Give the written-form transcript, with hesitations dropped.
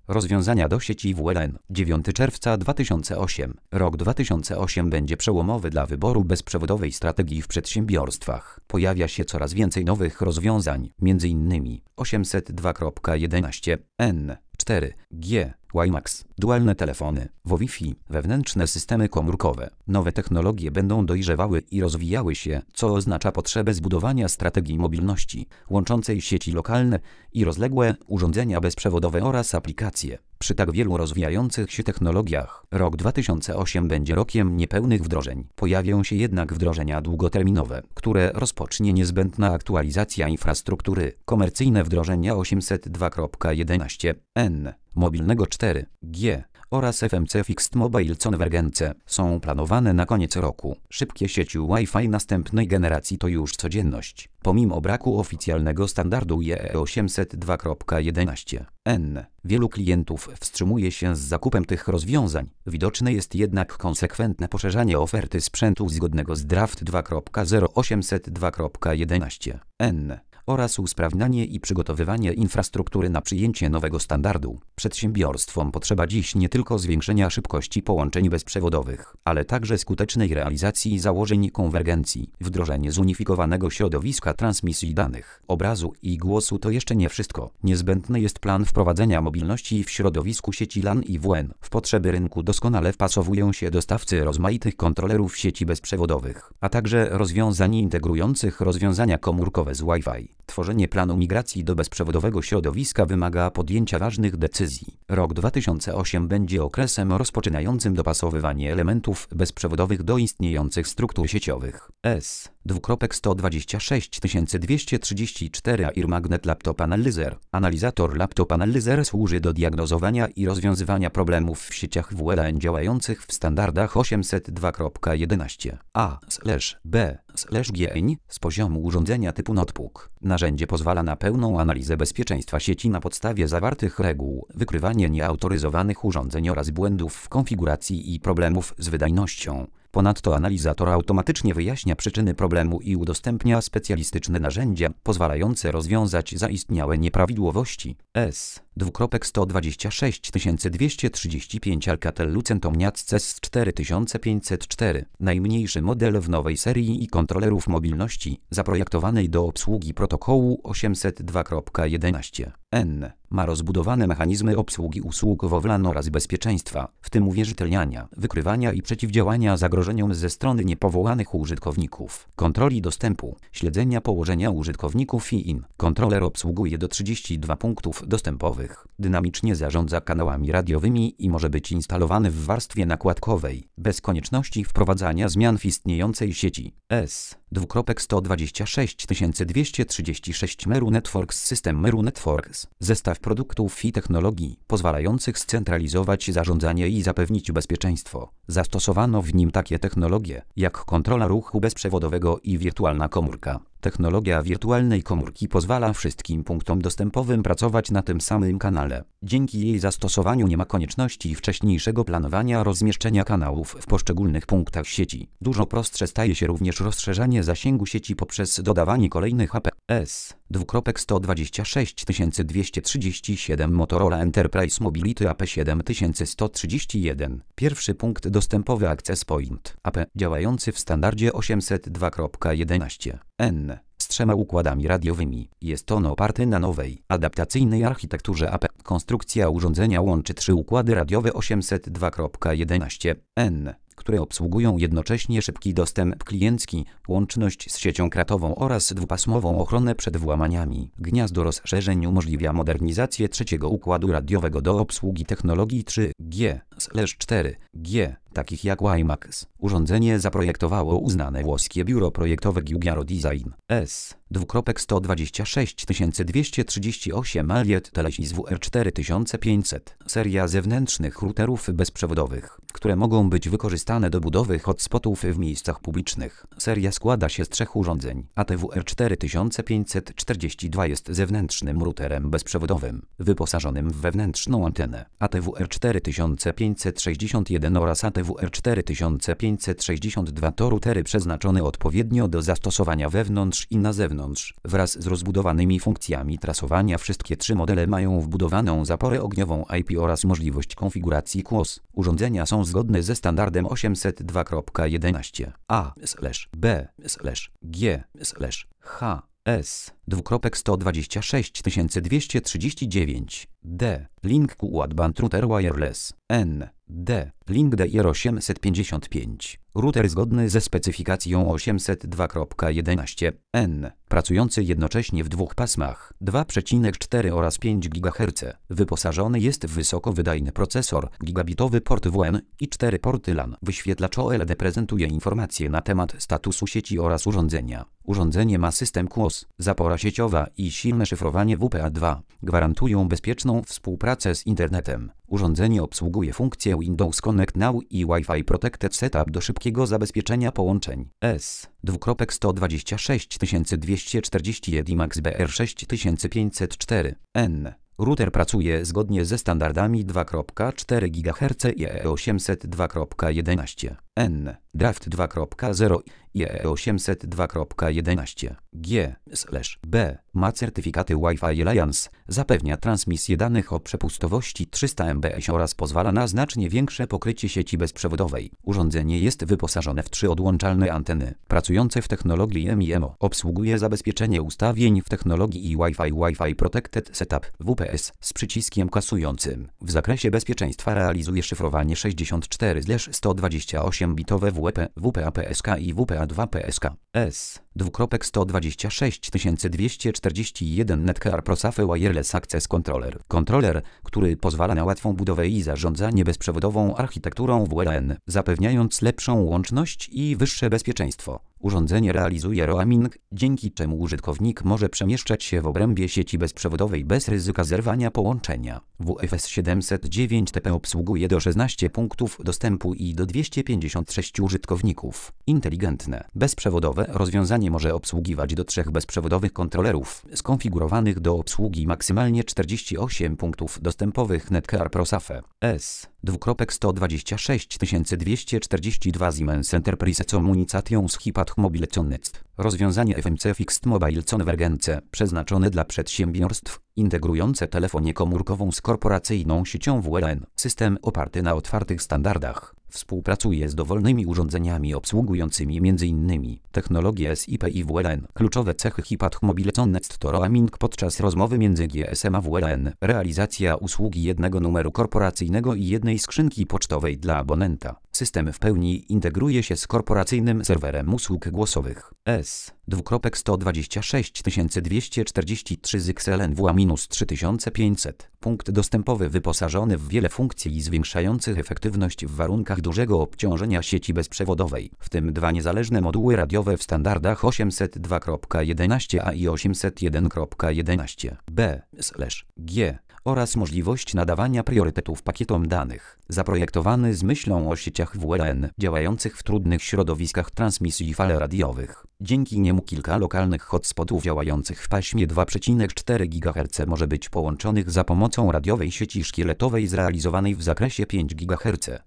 Rozwiązania do sieci WLAN. 9 czerwca 2008. Rok 2008 będzie przełomowy dla wyboru bezprzewodowej strategii w przedsiębiorstwach. Pojawia się coraz więcej nowych rozwiązań, m.in. 802.11n, 4G, WiMAX, dualne telefony, Wi-Fi, wewnętrzne systemy komórkowe. Nowe technologie będą dojrzewały i rozwijały się, co oznacza potrzebę zbudowania strategii mobilności, łączącej sieci lokalne i rozległe, urządzenia bezprzewodowe oraz aplikacje. Przy tak wielu rozwijających się technologiach, rok 2008 będzie rokiem niepełnych wdrożeń. Pojawią się jednak wdrożenia długoterminowe, które rozpocznie niezbędna aktualizacja infrastruktury. Komercyjne wdrożenia 802.11n, mobilnego 4G oraz FMC Fixed Mobile Convergence są planowane na koniec roku. Szybkie sieci Wi-Fi następnej generacji to już codzienność. Pomimo braku oficjalnego standardu IEEE 802.11n, wielu klientów wstrzymuje się z zakupem tych rozwiązań. Widoczne jest jednak konsekwentne poszerzanie oferty sprzętu zgodnego z Draft 2.0 802.11n oraz usprawnianie i przygotowywanie infrastruktury na przyjęcie nowego standardu. Przedsiębiorstwom potrzeba dziś nie tylko zwiększenia szybkości połączeń bezprzewodowych, ale także skutecznej realizacji założeń konwergencji. Wdrożenie zunifikowanego środowiska transmisji danych, obrazu i głosu to jeszcze nie wszystko. Niezbędny jest plan wprowadzenia mobilności w środowisku sieci LAN i WLAN. W potrzeby rynku doskonale wpasowują się dostawcy rozmaitych kontrolerów sieci bezprzewodowych, a także rozwiązań integrujących rozwiązania komórkowe z Wi-Fi. Tworzenie planu migracji do bezprzewodowego środowiska wymaga podjęcia ważnych decyzji. Rok 2008 będzie okresem rozpoczynającym dopasowywanie elementów bezprzewodowych do istniejących struktur sieciowych. S2.126.234 Air Magnet Laptop Analyzer. Analizator Laptop Analyzer służy do diagnozowania i rozwiązywania problemów w sieciach WLAN działających w standardach 802.11a/b/gn z poziomu urządzenia typu notebook. Narzędzie pozwala na pełną analizę bezpieczeństwa sieci na podstawie zawartych reguł, wykrywanie nieautoryzowanych urządzeń oraz błędów w konfiguracji i problemów z wydajnością. Ponadto analizator automatycznie wyjaśnia przyczyny problemu i udostępnia specjalistyczne narzędzia pozwalające rozwiązać zaistniałe nieprawidłowości. S2.126.235 Alcatel-Lucent Omniac CES 4504. Najmniejszy model w nowej serii kontrolerów mobilności, zaprojektowanej do obsługi protokołu 802.11n. Ma rozbudowane mechanizmy obsługi usług WLAN oraz bezpieczeństwa, w tym uwierzytelniania, wykrywania i przeciwdziałania zagrożeniom ze strony niepowołanych użytkowników, kontroli dostępu, śledzenia położenia użytkowników i Kontroler obsługuje do 32 punktów dostępowych, dynamicznie zarządza kanałami radiowymi i może być instalowany w warstwie nakładkowej, bez konieczności wprowadzania zmian w istniejącej sieci. S2.126.236 Meru Networks System Meru Networks. Zestaw produktów i technologii pozwalających scentralizować zarządzanie i zapewnić bezpieczeństwo. Zastosowano w nim takie technologie, jak kontrola ruchu bezprzewodowego i wirtualna komórka. Technologia wirtualnej komórki pozwala wszystkim punktom dostępowym pracować na tym samym kanale. Dzięki jej zastosowaniu nie ma konieczności wcześniejszego planowania rozmieszczenia kanałów w poszczególnych punktach sieci. Dużo prostsze staje się również rozszerzanie zasięgu sieci poprzez dodawanie kolejnych AP. S2.126.237 Motorola Enterprise Mobility AP7131. Pierwszy punkt dostępowy Access Point AP działający w standardzie 802.11n z 3 układami radiowymi. Jest on oparty na nowej, adaptacyjnej architekturze AP. Konstrukcja urządzenia łączy 3 układy radiowe 802.11n, które obsługują jednocześnie szybki dostęp kliencki, łączność z siecią kratową oraz dwupasmową ochronę przed włamaniami. Gniazdo rozszerzeń umożliwia modernizację trzeciego układu radiowego do obsługi technologii 3G/4G, takich jak WiMAX. Urządzenie zaprojektowało uznane włoskie biuro projektowe Giugiaro Design. S2.126.238 Allied Telesis WR4500. Seria zewnętrznych routerów bezprzewodowych, które mogą być wykorzystane do budowy hotspotów w miejscach publicznych. Seria składa się z 3 urządzeń. ATWR4542 jest zewnętrznym routerem bezprzewodowym, wyposażonym w wewnętrzną antenę. ATWR4561 oraz ATWR4562 to routery przeznaczone odpowiednio do zastosowania wewnątrz i na zewnątrz wewnątrz. Wraz z rozbudowanymi funkcjami trasowania wszystkie trzy modele mają wbudowaną zaporę ogniową IP oraz możliwość konfiguracji QoS. Urządzenia są zgodne ze standardem 802.11 A/B/G/HS 12626239 D. Link Quad Band Router Wireless N. D. Link DR855. Router zgodny ze specyfikacją 802.11 N. Pracujący jednocześnie w dwóch pasmach 2,4 oraz 5 GHz. Wyposażony jest w wysokowydajny procesor, gigabitowy port WLAN i 4 porty LAN. Wyświetlacz OLED prezentuje informacje na temat statusu sieci oraz urządzenia. Urządzenie ma system QoS, zapora sieciowa i silne szyfrowanie WPA2. Gwarantują bezpieczną współpracę z internetem. Urządzenie obsługuje funkcję Windows Connect Now i Wi-Fi Protected Setup do szybkiego zabezpieczenia połączeń. S/16241 Emax BR6504 N. Router pracuje zgodnie ze standardami 2,4 GHz i EE802.11 N. Draft 2.0 i EE802.11 G/B. Ma certyfikaty Wi-Fi Alliance, zapewnia transmisję danych o przepustowości 300 mbps oraz pozwala na znacznie większe pokrycie sieci bezprzewodowej. Urządzenie jest wyposażone w 3 odłączalne anteny, pracujące w technologii MIMO. Obsługuje zabezpieczenie ustawień w technologii Wi-Fi Protected Setup WPS z przyciskiem kasującym. W zakresie bezpieczeństwa realizuje szyfrowanie 64/128-bitowe WPA-PSK i WPA2-PSK. S/1626241 Netgear ProSafe Wireless Access Controller. Kontroler, który pozwala na łatwą budowę i zarządzanie bezprzewodową architekturą WLAN, zapewniając lepszą łączność i wyższe bezpieczeństwo. Urządzenie realizuje roaming, dzięki czemu użytkownik może przemieszczać się w obrębie sieci bezprzewodowej bez ryzyka zerwania połączenia. WFS 709TP obsługuje do 16 punktów dostępu i do 256 użytkowników. Inteligentne, bezprzewodowe rozwiązanie może obsługiwać do 3 bezprzewodowych kontrolerów, skonfigurowanych do obsługi maksymalnie 48 punktów dostępowych Netgear ProSafe. S/1626242 Siemens Enterprise Communications Hipad Mobile Connect. Rozwiązanie FMC Fixed Mobile Convergence przeznaczone dla przedsiębiorstw, integrujące telefonię komórkową z korporacyjną siecią WLAN. System oparty na otwartych standardach. Współpracuje z dowolnymi urządzeniami obsługującymi m.in. technologię SIP i WLAN. Kluczowe cechy Hipad Mobile Connect to roaming podczas rozmowy między GSM a WLAN, realizacja usługi jednego numeru korporacyjnego i jednej skrzynki pocztowej dla abonenta. System w pełni integruje się z korporacyjnym serwerem usług głosowych. S/1626243 ZXLNWA-3500. Punkt dostępowy wyposażony w wiele funkcji zwiększających efektywność w warunkach dużego obciążenia sieci bezprzewodowej, w tym 2 niezależne moduły radiowe w standardach 802.11a i 801.11 B/G oraz możliwość nadawania priorytetów pakietom danych. Zaprojektowany z myślą o sieciach WLAN działających w trudnych środowiskach transmisji fal radiowych. Dzięki niemu kilka lokalnych hotspotów działających w paśmie 2,4 GHz może być połączonych za pomocą radiowej sieci szkieletowej zrealizowanej w zakresie 5 GHz.